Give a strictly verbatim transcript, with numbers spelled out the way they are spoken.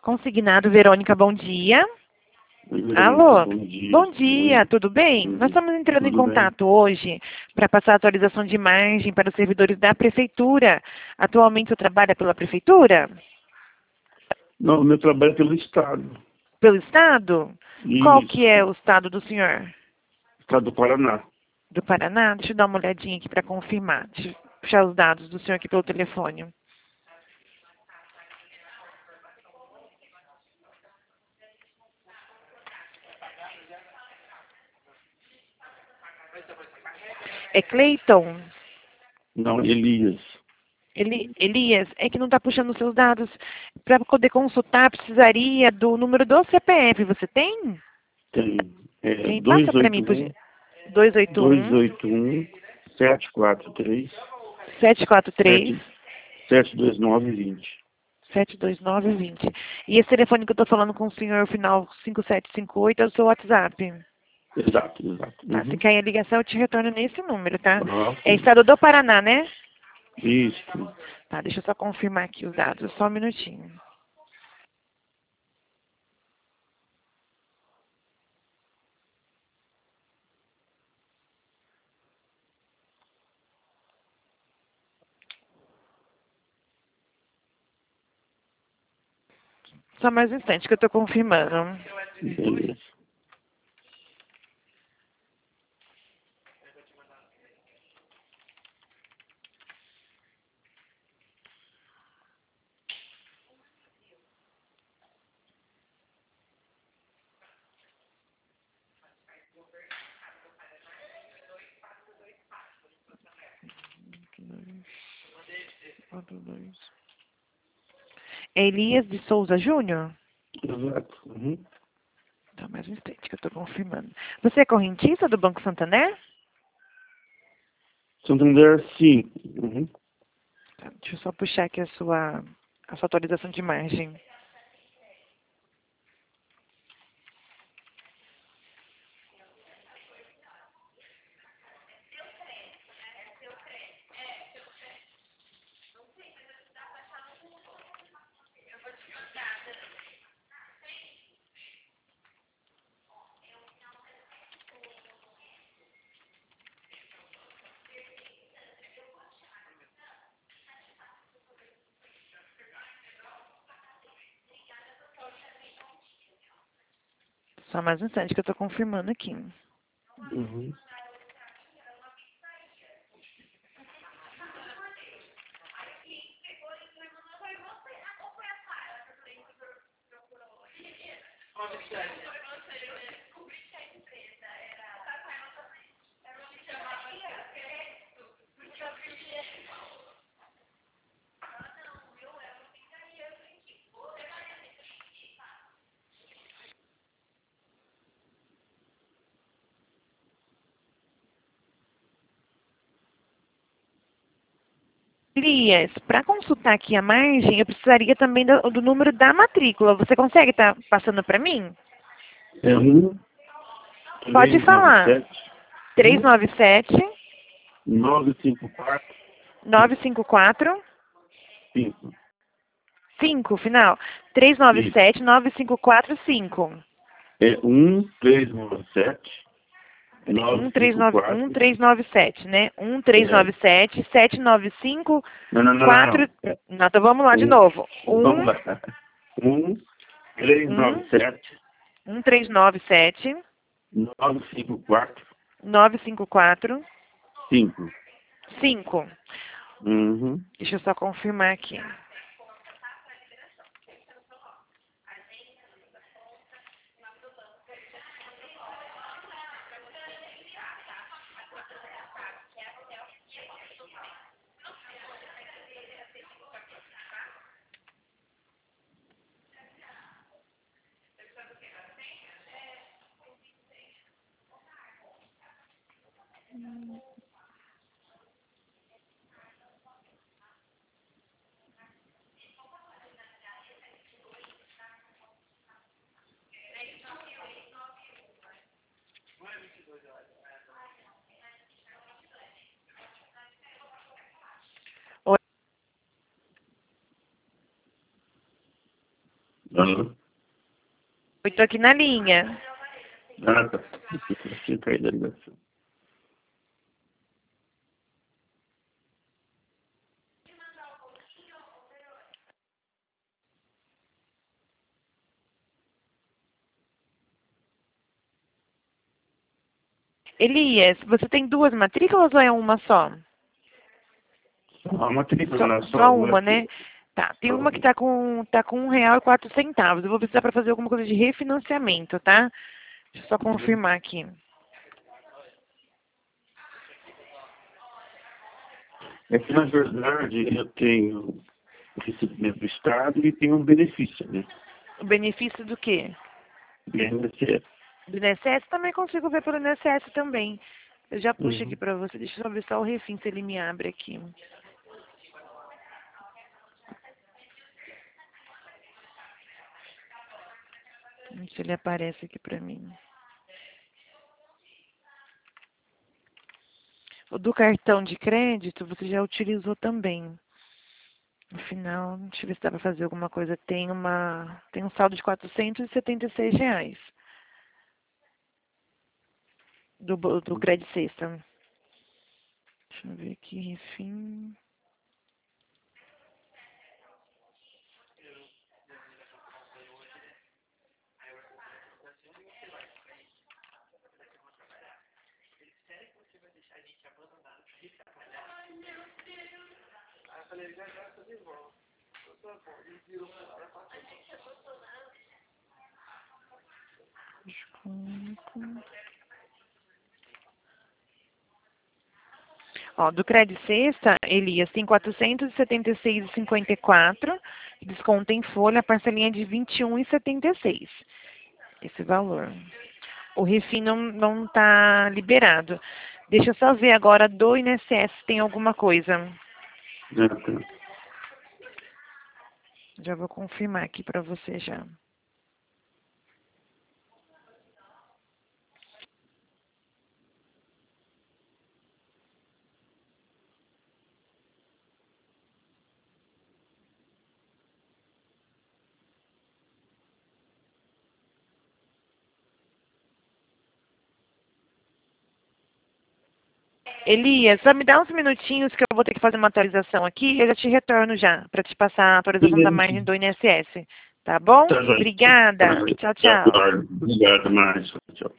Consignado, Verônica, bom dia. Verônica, Alô? bom dia. Bom dia, Oi. tudo bem? Oi. Nós estamos entrando em Tudo bem? contato hoje para passar a atualização de imagem para os servidores da Prefeitura. Atualmente você trabalha pela Prefeitura? Não, o meu trabalho é pelo Estado. Pelo Estado? Isso. Qual que é o Estado do senhor? Estado do Paraná. Do Paraná? Deixa eu dar uma olhadinha aqui para confirmar. Deixa eu puxar os dados do senhor aqui pelo telefone. É Cleiton? Não, Elias. Eli, Elias, é que não está puxando os seus dados. Para poder consultar, precisaria do número do C P F. Você tem? Tem. É Tem? Passa para mim, por dois oito um, um sete quatro três sete quatro três, sete dois nove vinte. sete dois nove vinte. E esse telefone que eu estou falando com o senhor, o final cinco sete cinco oito, é o seu WhatsApp. Exato, exato. Tá, Uhum. se cair a ligação, eu te retorno nesse número, tá? Ah, É sim. Estado do Paraná, né? Isso. Tá, deixa eu só confirmar aqui os dados, só um minutinho. Só mais um instante que eu estou confirmando. Beleza. É Elias de Souza Júnior? Exato. Uhum. Tá, mais um instante que eu estou confirmando. Você é correntista do Banco Santander? Santander, sim. Uhum. Tá, deixa eu só puxar aqui a sua, a sua atualização de imagem. Só mais um instante que eu estou confirmando aqui. Uhum. Elias, para consultar aqui a margem, eu precisaria também do, do número da matrícula. Você consegue estar passando para mim? É um Pode três nove falar. sete três nove sete, nove cinco quatro nove cinco quatro, cinco. cinco, final. três nove Isso. sete, nove cinco quatro cinco. É um três nove sete nove um três cinco nove um quatro. três nove sete, né? um três É. nove sete, sete nove cinco, Não, não, não, não, quatro. não. É Não, então vamos lá de um, novo. vamos um, lá. Um três nove um, sete um três nove sete, nove cinco quatro nove cinco quatro, cinco. cinco. Uhum. Deixa eu só confirmar aqui. Aham. Eu estou aqui na linha. Ah, tá. Eu tinha caído a ligação. Elias, você tem duas matrículas ou é uma só? Só a matrícula, né? Só, Só só uma uma, aqui. né? Tá, tem Só uma que uma. tá com, tá com um real e quatro centavos. Eu vou precisar para fazer alguma coisa de refinanciamento, tá? Deixa eu só Uhum. confirmar aqui. É que, na verdade, eu tenho o recebimento do Estado e tenho um benefício, né? O benefício do quê? Do I N S S. Do I N S S também consigo ver pelo I N S S também. Eu já puxo aqui Uhum. para você. Deixa eu só ver só o refim se ele me abre aqui. Vamos ver se ele aparece aqui para mim. O do cartão de crédito você já utilizou também. No final, deixa eu ver se dá para fazer alguma coisa. Tem uma, tem um saldo de quatrocentos e setenta e seis reais do, bo- do Credit System. Deixa eu ver aqui, refim. Desconto. Ó, do Credit Sexta, Elias, tem quatrocentos e setenta e seis reais e cinquenta e quatro. Desconto em folha, a parcelinha de vinte e um reais e setenta e seis. Esse valor. O refim não, não tá liberado. Deixa eu só ver agora do I N S S se tem alguma coisa. Ah, tá. Já vou confirmar aqui para você já. Elias, só me dá uns minutinhos que eu vou ter que fazer uma atualização aqui. Eu já te retorno já, para te passar a atualização da Beleza. margem do I N S S. Tá bom? Tá, joia. Tá, Obrigada. joia. Tchau, Tá, tchau. claro. Obrigado, mais. Tchau.